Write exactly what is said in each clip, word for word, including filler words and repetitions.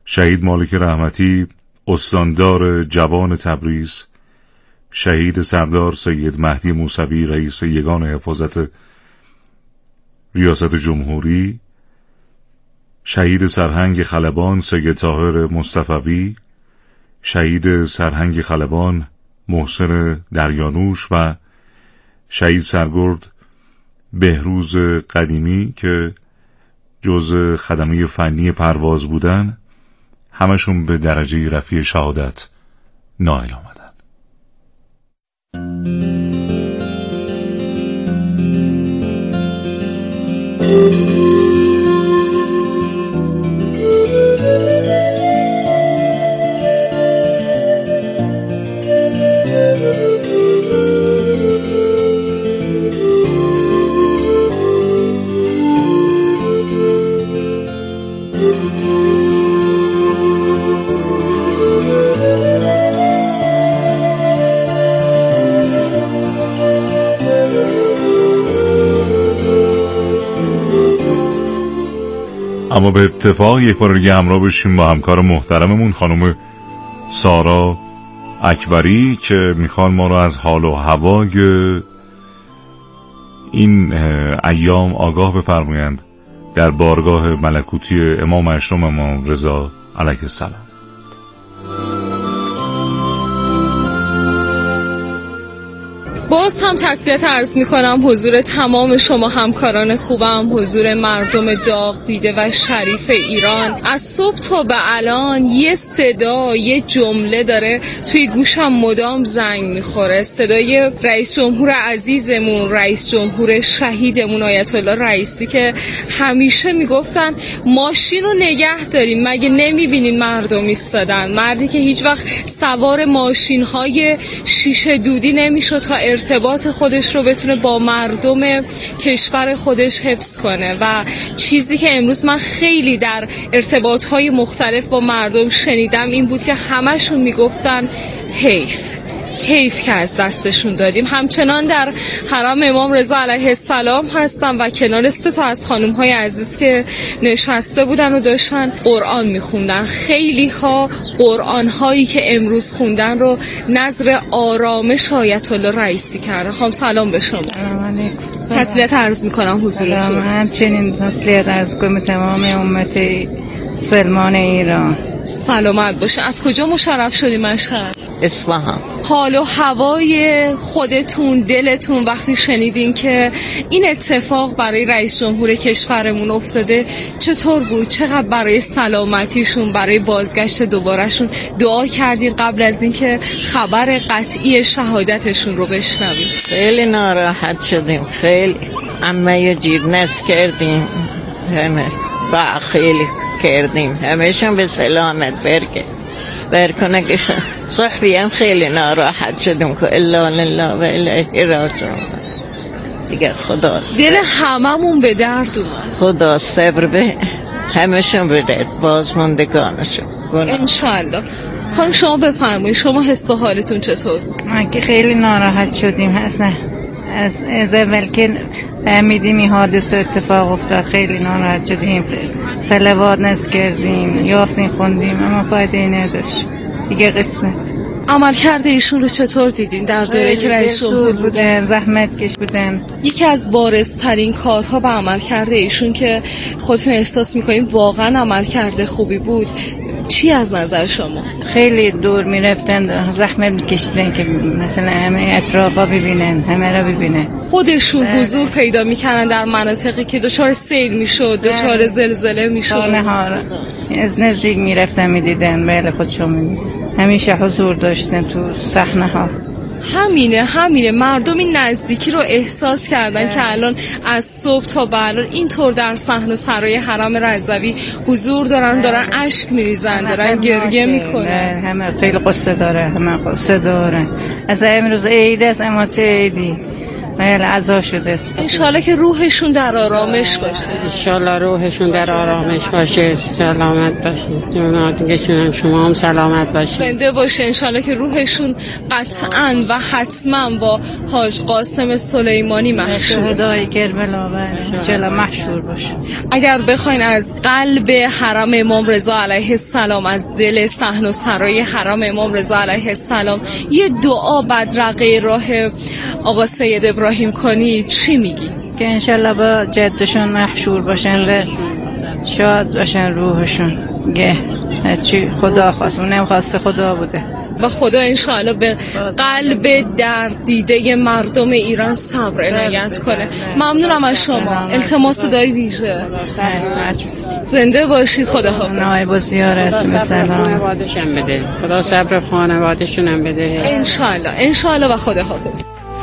شهید مالک رحمتی استاندار جوان تبریز، شهید سردار سید مهدی موسوی رئیس یگان حفاظت ریاست جمهوری، شهید سرهنگ خلبان سید طاهر مصطفوی، شهید سرهنگ خلبان محسن دریانوش و شهید سرگرد بهروز قدیمی که جزء خدمه فنی پرواز بودن، همشون به درجه رفیع شهادت نائل آمدن. اما به اتفاق یک بار دیگه همراه بشیم با همکار محترممون خانم سارا اکبری که میخوان ما رو از حال و هوای این ایام آگاه بفرمایند در بارگاه ملکوتی امام اشرم امام رضا علیه السلام. باز هم تسلیت عرض می کنم حضور تمام شما همکاران خوبم، حضور مردم داغ دیده و شریف ایران. از صبح تا به الان یه صدا، یه جمله داره توی گوشم مدام زنگ میخوره، صدای رئیس جمهور عزیزمون، رئیس جمهور شهیدمون آیت الله رئیسی که همیشه میگفتن ماشین رو نگه داریم، مگه نمیبینین مردم ایستادن؟ مردی که هیچ وقت سوار ماشین های شیشه دودی نمیشد تا ارتباط خودش رو بتونه با مردم کشور خودش حفظ کنه. و چیزی که امروز من خیلی در ارتباطهای مختلف با مردم شنیدم این بود که همشون میگفتن حیف حیف که از دستشون دادیم. همچنان در حرم امام رضا علیه السلام هستم و کنار سه تا از خانم‌های عزیز که نشسته بودن و داشتن قرآن میخوندن. خیلی ها قرآن هایی که امروز خوندن رو نظر آرامش آیت الله رئیسی کرده. خانم سلام به شما. سلام علیکم. تسلیت عرض میکنم حضورتون. همچنین تسلیت عرض کنم تمام امت مسلمان ایران. سلامت باشه. از کجا مشرف شدی مشهد؟ اصفهان. حال و هوای خودتون، دلتون وقتی شنیدین که این اتفاق برای رئیس جمهور کشورمون افتاده چطور بود؟ چقدر برای سلامتیشون، برای بازگشت دوبارهشون دعا کردین قبل از اینکه خبر قطعی شهادتشون رو بشنویم؟ خیلی ناراحت شدیم، خیلی عمه جیرنس کردیم، همه با خیلی کردیم، همهشون به سلامت برگه برکنه که صحبی هم خیلی ناراحت شدیم که الا لله و الیه راجعون. دیگه خدا دل هممون به درد اومد. خدا صبر به همشون بده، بازماندگانشون انشالله. خانم شما بفرمایید، شما حس و حالتون چطور؟ ما که خیلی ناراحت شدیم اصلا از از اول که فهمیدیم این حادثه اتفاق افتاد خیلی ناراحت شدیم، صلوات نذر کردیم، یاسین خوندیم، اما فایده نداشت. دیگه قسمت. عمل کرده ایشون رو چطور دیدین در دوره که رئیس جمهور بودن؟ زحمت کش بودن. یکی از بارزترین کارها به عمل کرده ایشون که خودتون احساس میکنین واقعا عمل کرده خوبی بود چی از نظر شما؟ خیلی دور میرفتن، زحمت میکشیدن که مثلا همه اطرافا ببینن، همه را ببینن. خودشون حضور پیدا میکنن در مناطقی که دچار سیل میشد، دچار زلزله میشد. نهار از نزدیک میرفتن میدیدن، بله خودشون میدیدن. همیشه حضور داشتن تو صحنه ها. همینه همینه مردم این نزدیکی رو احساس کردن که الان از صبح تا به الان اینطور در صحن و سرای حرم رضوی حضور دارن، دارن اشک میریزن، دارن گریه میکنن. همه خیلی قصه داره، همه قصه داره. از امروز عید است، اما چه عیدی بله عزا شده. انشالله که روحشون در آرامش باشه. انشالله روحشون در آرامش باشه، سلامت باشه. جوناتون شما هم سلامت باشه، زنده باشه. انشالله که روحشون قطعاً و حتما با حاج قاسم سلیمانی محشور شهدای کربلا انشالله محشور باشه. اگر بخواین از قلب حرم امام رضا علیه السلام، از دل صحن و سرای حرم امام رضا علیه السلام یه دعا بدرقه راه آقا سید ابراهیم کنی، چی میگی؟ که انشالله با جدشون محشور باشن، شاد باشن روحشون. گه چی خدا خواست، اونم خواست خدا بوده و خدا انشالله به قلب درد دیده مردم ایران صبر عنایت کنه. ممنونم از شما. التماس دای ویژه. زنده باشید. خدا حافظ. نای با زیاره سلام. خانواده‌شون بده، خدا صبر خانواده‌شون هم بده انشالله. انشالله و خدا حافظ.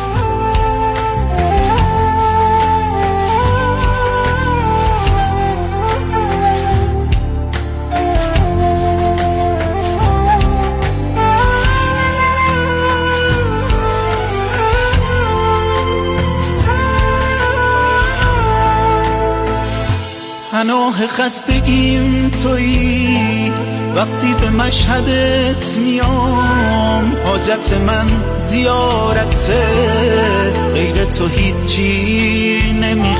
پناه خستگیم تویی، وقتی به مشهدت میام حاجت من زیارته، غیر تو هیچی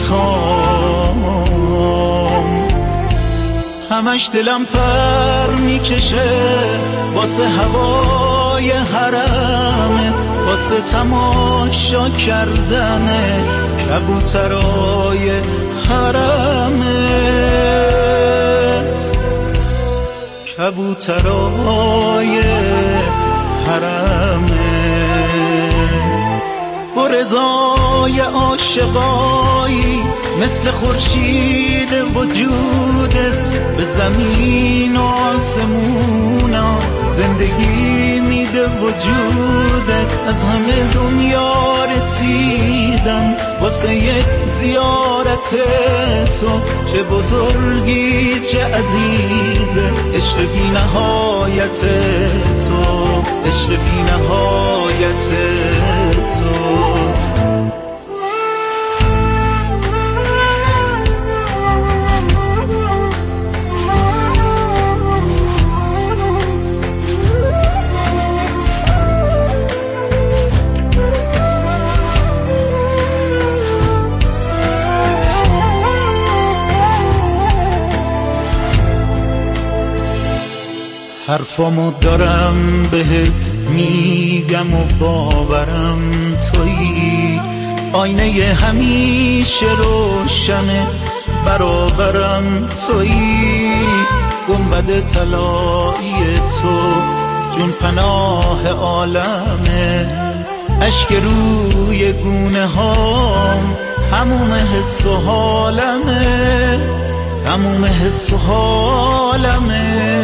نمیخوام. همش دلم پر میکشه واسه هوای حرمت، واسه تماشا کردن کبوترای حرمت، کبوترای حرمت. با رضای عاشقایی مثل خورشید وجودت، به زمین و آسمونا زندگی میده وجودت. از همه دنیا رسیدم واسه یک زیارت تو، چه بزرگی چه عزیزه عشق بی نهایت تو، عشق بی نهایت تو. حرفامو دارم بهت میگم و باورم تویی، آینه همیشه روشنه برابرم تویی. گنبد طلایی تو جون پناه عالمه، اشک روی گونه هام تموم حس و حالمه، تموم حس و حالمه.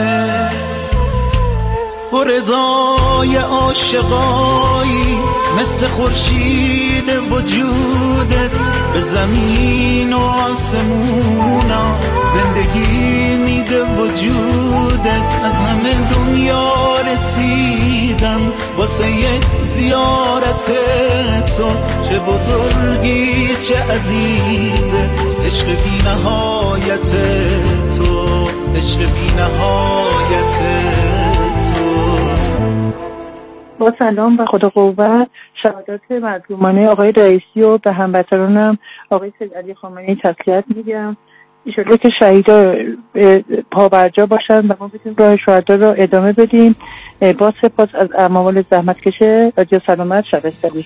با رضای عاشقایی مثل خورشید وجودت، به زمین و آسمونا زندگی میده وجودت. از همه دنیا رسیدم واسه یک زیارت تو، چه بزرگی چه عزیزه عشق بی نهایت تو، عشق بی نهایت تو. با سلام و خدا قوت، شهادت مظلومانه آقای رئیسی و به هموطنانم آقای سید علی خامنه‌ای تسلیت میگم. انشالله که شهیدا پابرجا باشن و ما بتونیم راه شهدا رو ادامه بدیم. با سپاس از اعمال زحمت کشه. رادیو سلامت، شب سعید.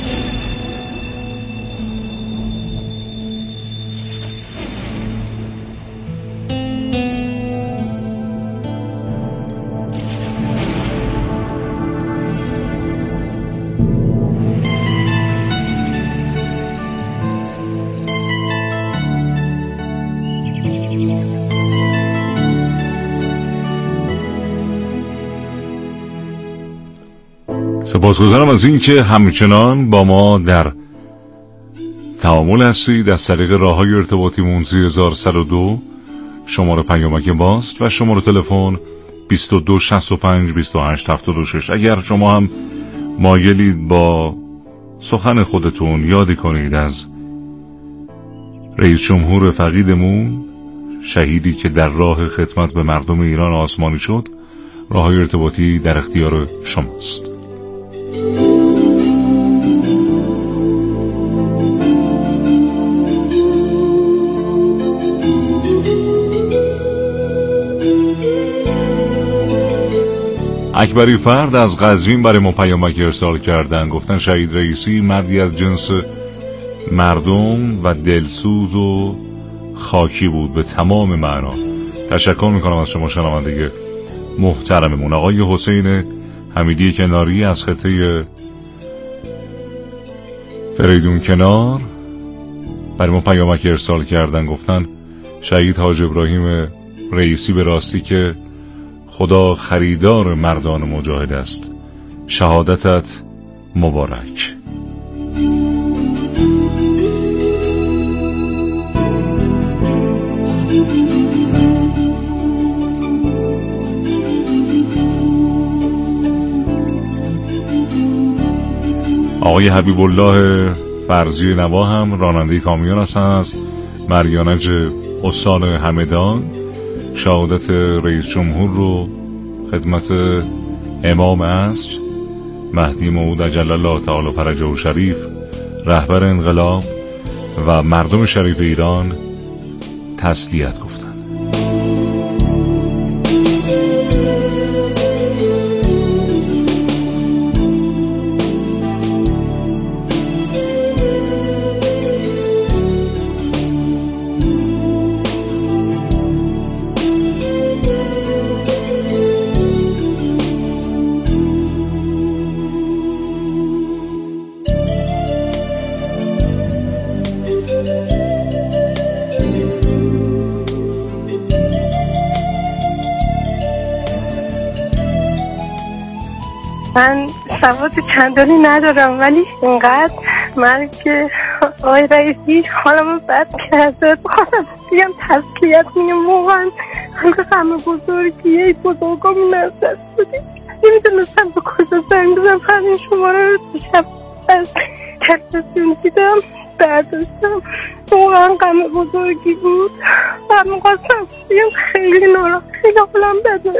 سپاسگزارم از این که همچنان با ما در تعامل هستید. از طریق راه‌های ارتباطی سه هزار و صد و دو شماره پیامک باست و شماره تلفن بیست و دو شصت و پنج بیست و هشت هفتاد و شش. اگر شما هم مایلید با سخن خودتون یاد کنید از رئیس جمهور فقیدمون، شهیدی که در راه خدمت به مردم ایران آسمانی شد. راههای ارتباطی در اختیار شماست. اکبری فرد از قزوین برای ما پیامک ارسال کردن. گفتن شهید رئیسی مردی از جنس مردم و دلسوز و خاکی بود به تمام معنا. تشکر میکنم از شما شنونده محترممون. آقای حسین حمیدی کناری از خطه فریدون کنار برای ما پیامک ارسال کردن. گفتن شهید حاج ابراهیم رئیسی به راستی که خدا خریدار مردان مجاهد است. شهادتت مبارک. آقای حبیب الله فرزی نوا هم راننده کامیون هستند از مریانج استان همدان. شهادت رئیس جمهور رو خدمت امام عصر مهدی موعود عجل الله تعالی فرجه شریف، رهبر انقلاب و مردم شریف ایران تسلیت گفتن. من سواد چندانی ندارم ولی اینقدر من که آقای رئیسی حالمو بد کرده. بخواستم بگم تسلیت میگم واقعا خیلی غم بزرگیه. بزرگامون از دست بودیم، نمیدونستم به کجا زنگ بزنم. فقط این شماره رو دیشب از تلویزیون دیدم برداشتم. واقعا غم بزرگی بود و میخواستم بگم خیلی ناراحت، خیلی حالم بده.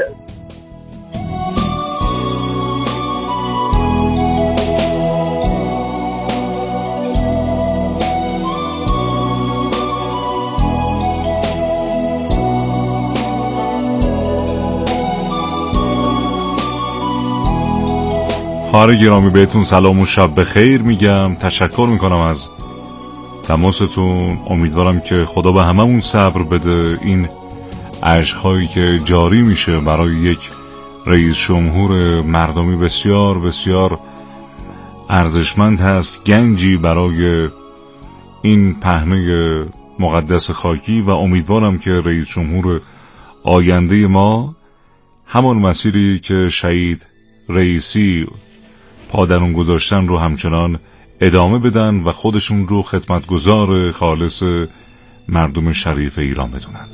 خواهر گرامی بهتون سلام و شب بخیر میگم. تشکر میکنم از تماستون. امیدوارم که خدا به هممون صبر بده. این اشک‌هایی که جاری میشه برای یک رئیس جمهور مردمی بسیار بسیار ارزشمند هست، گنجی برای این پهنه مقدس خاکی، و امیدوارم که رئیس جمهور آینده ما همان مسیری که شهید رئیسی پادرون گذاشتن رو همچنان ادامه بدن و خودشون رو خدمتگزار خالص مردم شریف ایران بدونن.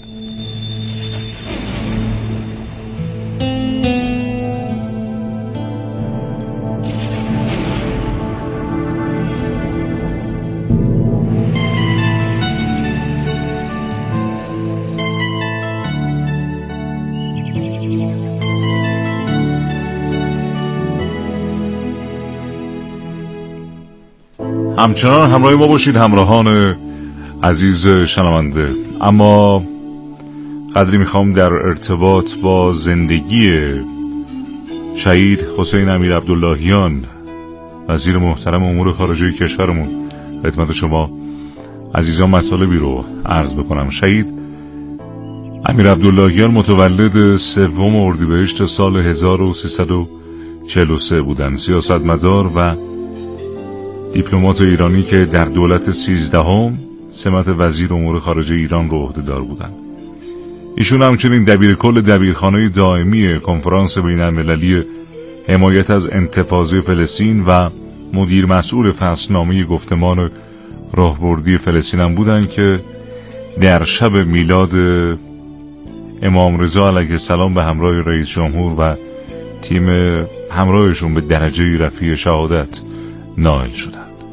همچنان همراه ما باشید همراهان عزیز شنونده. اما قدری میخوام در ارتباط با زندگی شهید حسین امیر عبداللهیان، وزیر محترم امور خارجه کشورمون، خدمت شما عزیزان مطالبی رو عرض بکنم. شهید امیر عبداللهیان متولد سوم اردیبهشت سال هزار و سیصد و چهل و سه بودن. سیاستمدار و دیپلمات ایرانی که در دولت سیزدهم سمت وزیر امور خارجه ایران رو عهده‌دار بودند. ایشون همچنین دبیرکل دبیرخانه دائمی کنفرانس بین‌المللی حمایت از انتفاضه فلسطین و مدیر مسئول فصلنامه گفتمان راهبردی فلسطین هم بودند که در شب میلاد امام رضا علیه السلام به همراه رئیس جمهور و تیم همراهشون به درجه رفیع شهادت نائل شدند.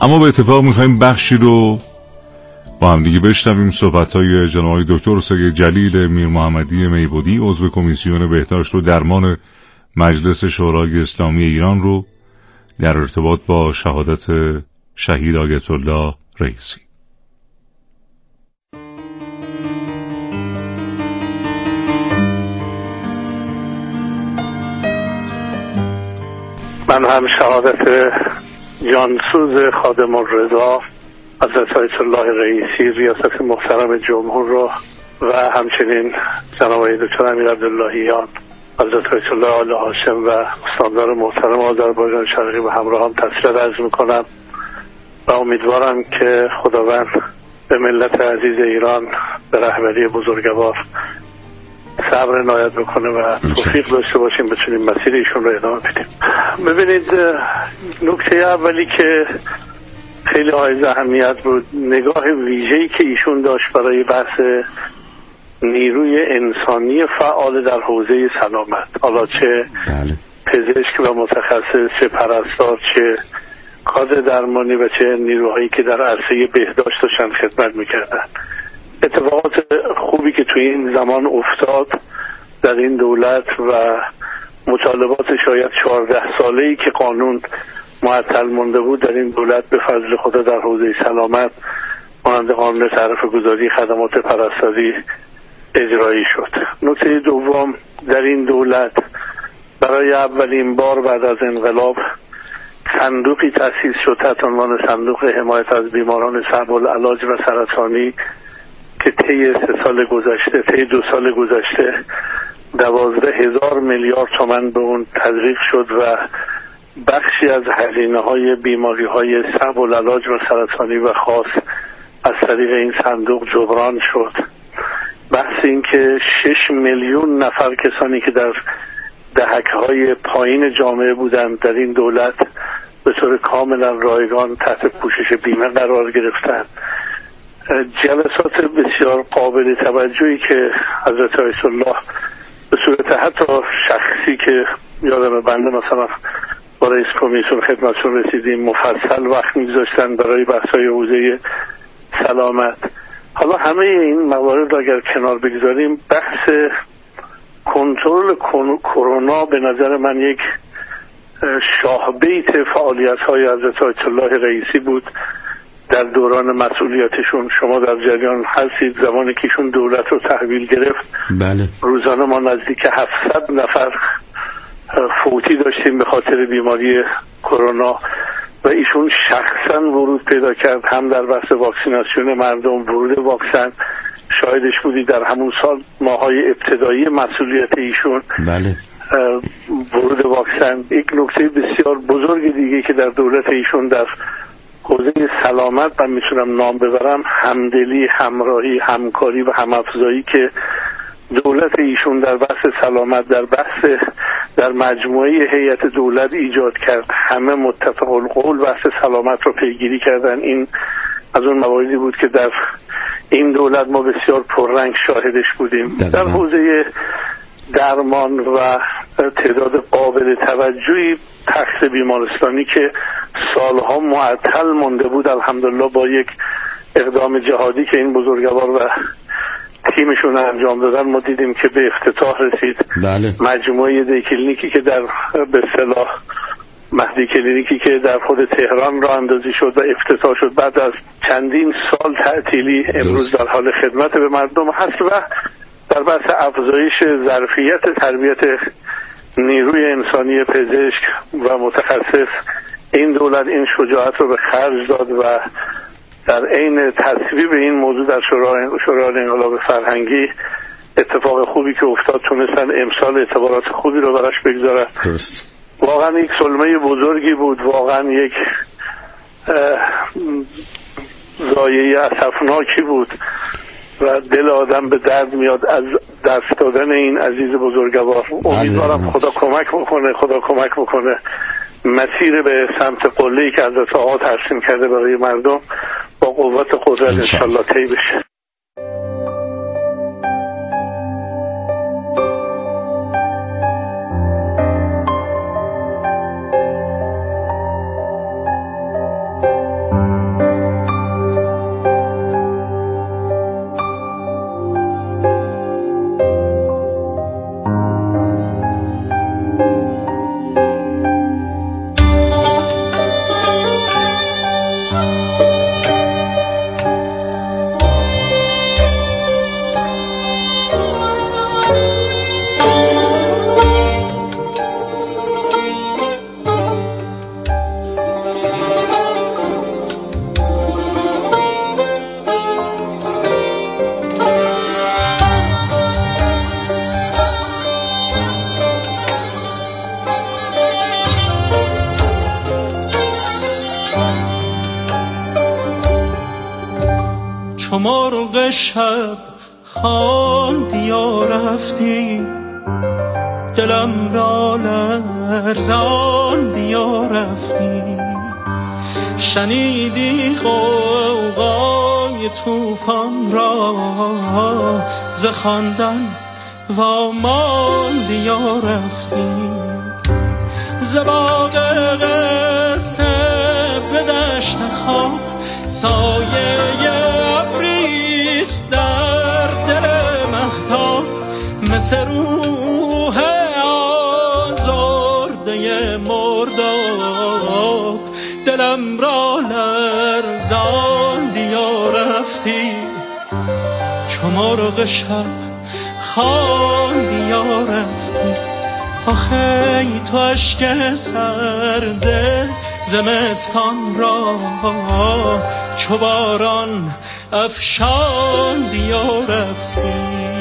اما به اتفاق میخواییم بخشی رو با هم دیگه بشنویم، صحبت‌های جناب دکتر سید جلیل میر محمدی میبودی عضو کمیسیون بهداشت و درمان مجلس شورای اسلامی ایران رو در ارتباط با شهادت شهید آیت الله رئیسی. من هم شهادت جانسوز خادم الرضا حضرت آیت الله رئیسی ریاست محترم جمهور رو و همچنین جناب آقای دکتر امیر عبداللهیان حضرت آیت الله آل هاشم و استاندار محترم آذربایجان شرقی و همراهان تسلیت عرض میکنم و امیدوارم که خداوند به ملت عزیز ایران به رهبری بزرگوار صبر عنایت بکنه و توفیق داشته باشیم بتونیم مسیر ایشون رو ادامه بدیم. ببینید، نکته اولی که خیلی حائز اهمیت بود نگاه ویژه‌ای که ایشون داشت برای بحث نیروی انسانی فعال در حوزه سلامت، حالا چه بله. پزشک و متخصص، چه پرستار، چه کادر درمانی و چه نیروهایی که در عرصه بهداشت داشتن خدمت میکردن. اتفاقات خوبی که توی این زمان افتاد در این دولت و مطالبات شاید چهارده ساله‌ای که قانون معطل مونده بود در این دولت به فضل خدا در حوزه سلامت مانند قانون تعرفه گذاری خدمات پرستاری اجرایی شد. نکته دوم، در این دولت برای اولین بار بعد از انقلاب صندوقی تأسیس شد تحت عنوان صندوق حمایت از بیماران صعب العلاج و سرطانی که طی سه سال گذشته طی دو سال گذشته دوازده هزار میلیارد تومان به اون تزریق شد و بخشی از هزینه های بیماری های صعب العلاج و سرطانی و خاص از طریق این صندوق جبران شد. بحث این که شش میلیون نفر کسانی که در دهک‌های پایین جامعه بودند در این دولت به طور کاملا رایگان تحت پوشش بیمه قرار گرفتند. جلسات بسیار قابل توجهی که حضرت آیت الله به صورت حتی شخصی که یادم بنده مثلا با رئیس کمیسیون خدمتشون رسیدیم مفصل وقت می‌گذاشتن برای بحث‌های حوزه سلامت. حالا همه این موارد را اگر کنار بگذاریم، بحث کنترل کرونا به نظر من یک شاهبیت فعالیت‌های حضرت آیت الله رئیسی بود در دوران مسئولیتشون. شما در جریان هستید زمانی که ایشون دولت رو تحویل گرفت بله. روزانه ما نزدیک هفتصد نفر فوتی داشتیم به خاطر بیماری کرونا و ایشون شخصا ورود پیدا کرد هم در بحث واکسیناسیون مردم، ورود واکسن شاهدش بودی در همون سال ماهای ابتدایی مسئولیت ایشون بله. ورود واکسن. یک نکته بسیار بزرگ دیگه که در دولت ایشون در حوزه سلامت من میتونم نام ببرم، همدلی، همراهی، همکاری و همافزایی که دولت ایشون در بحث سلامت در بحث در مجموعه هیئت دولت ایجاد کرد. همه متفق القول بحث سلامت رو پیگیری کردن. این از اون مواردی بود که در این دولت ما بسیار پررنگ شاهدش بودیم. در, در حوزه درمان و تعداد قابل توجهی تخت بیمارستانی که سالها معطل مونده بود، الحمدلله با یک اقدام جهادی که این بزرگوار و تیمشون انجام دادن ما دیدیم که به افتتاح رسید. بله. مجموعه دی کلینیکی که در به اصطلاح مهدی کلینیکی که در خود تهران راه اندازی شد و افتتاح شد بعد از چندین سال تعطیلی امروز در حال خدمت به مردم هست و در بحث افزایش ظرفیت تربیت نیروی انسانی پزشک و متخصص این دولت این شجاعت رو به خرج داد و در عین تصویب این موضوع در شورای شورای انقلاب فرهنگی اتفاق خوبی که افتاد تونستن امسال اعتبارات خوبی رو براش بگذارن. واقعا یک سلمه بزرگی بود، واقعا یک ضایعه اسفناکی بود و دل آدم به درد میاد از دست دادن این عزیز بزرگوار. امیدوارم خدا کمک بکنه خدا کمک بکنه مسیر به سمت قله‌ای که حضرت آقا ترسیم کرده برای مردم با قوت قدرت انشالله طی بشه. مرغ شب خواندی یا رفتی، دلم را لرزاندی یا رفتی. شنیدی غوغای طوفان را، ز خواندن واماندی یا رفتی. ز باغ قصه به دشت خواب، سایه ابریست در دل مهتاب. مثل روح آزرده مرداب، دلم را لرزاندی یا رفتی. چو مرغ شب خواندی یا رفتی. آخه تو اشک سرده زمستان را، چو باران افشاندی یا رفتی.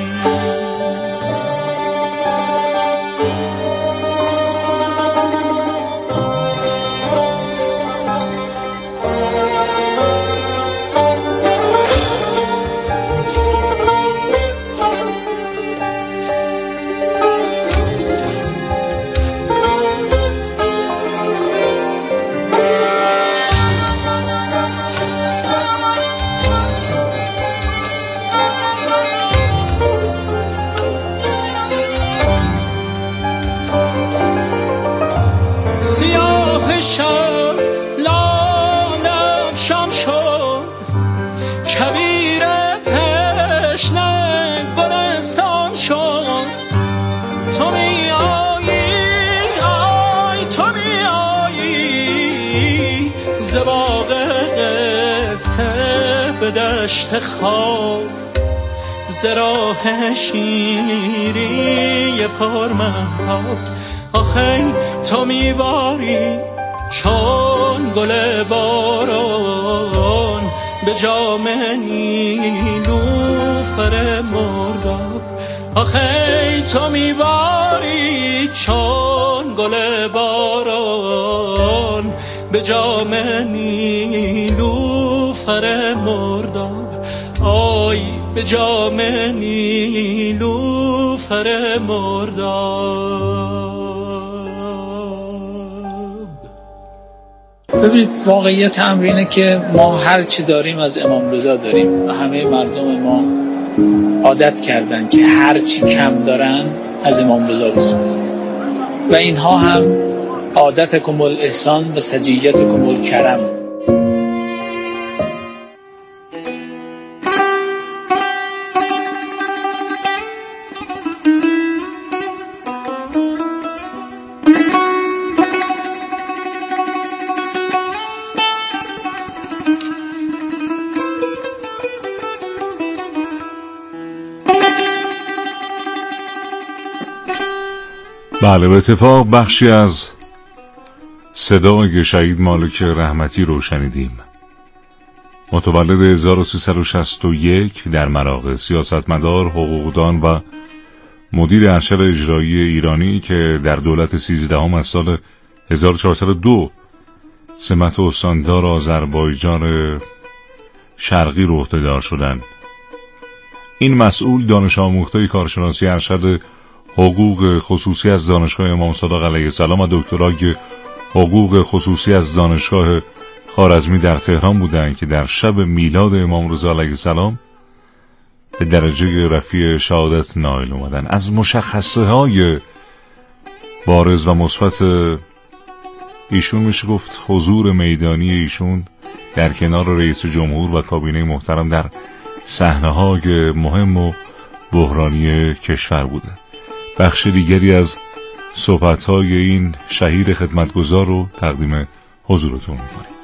سیاه شب لالفشان شد، کویر تشنه گلستان شد. تو می آیی، آی تو می آیی، ز باغ قصه به دشت خواب. ز راه شیری پر مهتاب، آخه تو میباری چون گل باران به جام نیلوفر مرداب. آخه تو میباری چون گل باران به جام نیلوفر مرداب. آی به جام نیلوفر مرداب. ببینید واقعیت امر اینه که ما هر چی داریم از امام رضا داریم و همه مردم ما عادت کردن که هر چی کم دارن از امام رضا بسازن و اینها هم عادتکم الاحسان و سجیتکم الکرم. بله، به اتفاق بخشی از صدای شهید مالک رحمتی رو شنیدیم. متولد هزار و سیصد و شصت و یک در مراغه، سیاستمدار، حقوقدان و مدیر ارشد اجرایی ایرانی که در دولت سیزدهم از سال هزار و چهارصد و دو سمت استاندار آذربایجان شرقی رو عهده‌دار شدند. این مسئول دانش آموخته کارشناسی ارشد حقوق خصوصی از دانشگاه امام صادق علیه السلام و دکترای حقوق خصوصی از دانشگاه خوارزمی در تهران بودند که در شب میلاد امام رضا علیه السلام به درجه رفیع شهادت نائل اومدن. از مشخصه های بارز و مثبت ایشون میشه گفت حضور میدانی ایشون در کنار رئیس جمهور و کابینه محترم در صحنه‌های مهم و بحرانی کشور بوده. بخش دیگری از صحبت‌های این شهید خدمتگزار رو تقدیم حضورتون می‌کنیم.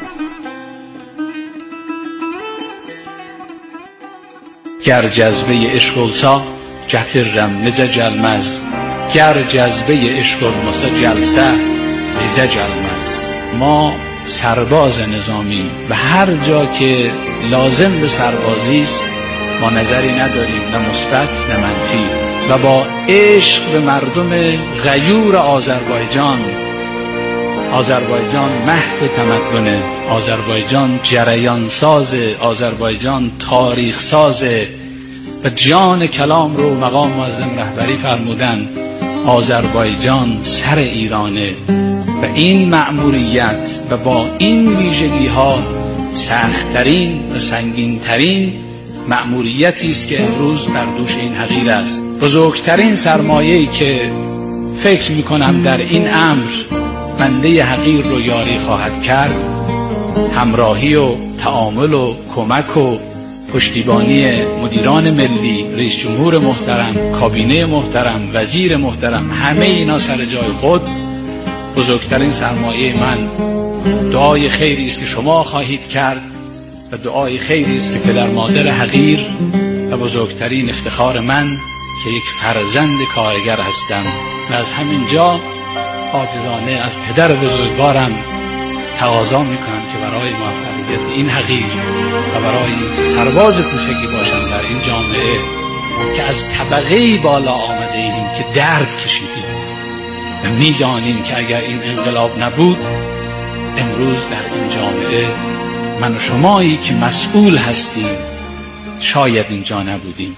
گر جذبه عشق السا جترم لز جلمز، گر جذبه عشق المسا جلسه لز جلمز. ما سرباز نظامی و هر جا که لازم به سربازی است ما نظری نداریم، نه مثبت نه منفی، و با عشق به مردم غیور آذربایجان آذربایجان مهد تمدن، آذربایجان جریان ساز، آذربایجان تاریخ ساز. و جان کلام رو مقام معظم رهبری فرمودن آذربایجان سر ایرانه و این مأموریت و با این ویژگی ها سخت‌ترین و سنگین‌ترین مأموریتی است که امروز بر دوش این حقیر است. بزرگترین سرمایه‌ای که فکر می‌کنم در این امر بنده حقیر رو یاری خواهد کرد، همراهی و تعامل و کمک و پشتیبانی مدیران ملی، رئیس جمهور محترم، کابینه محترم، وزیر محترم، همه اینا سر جای خود. بزرگترین سرمایه من دعای خیری است که شما خواهید کرد و دعای خیری است که پدر مادر حقیر و بزرگترین افتخار من که یک فرزند کارگر هستم و از همین جا عاجزانه از پدر بزرگوارم تقاضا میکنم که برای موفقیت این حقیر و برای اینکه سرباز کوچکی باشم در این جامعه که از طبقه بالا آمده ایم که درد کشیدیم و میدانیم که اگر این انقلاب نبود امروز در این جامعه من و شمایی که مسئول هستیم شاید اینجا نبودیم.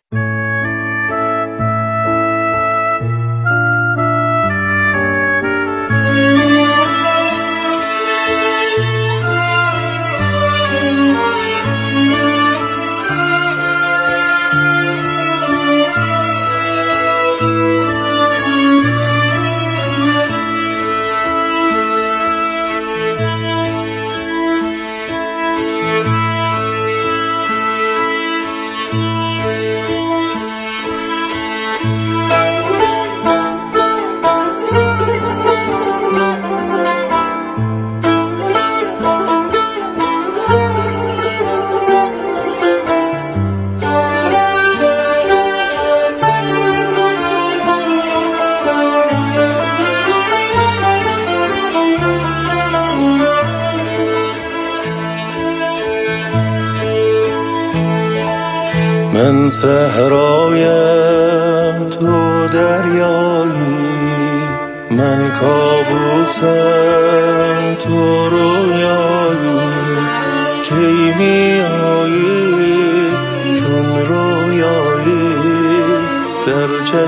من صحرایم تو دریایی، من کابوسم تو رویایی، کی می آیی چون رویایی در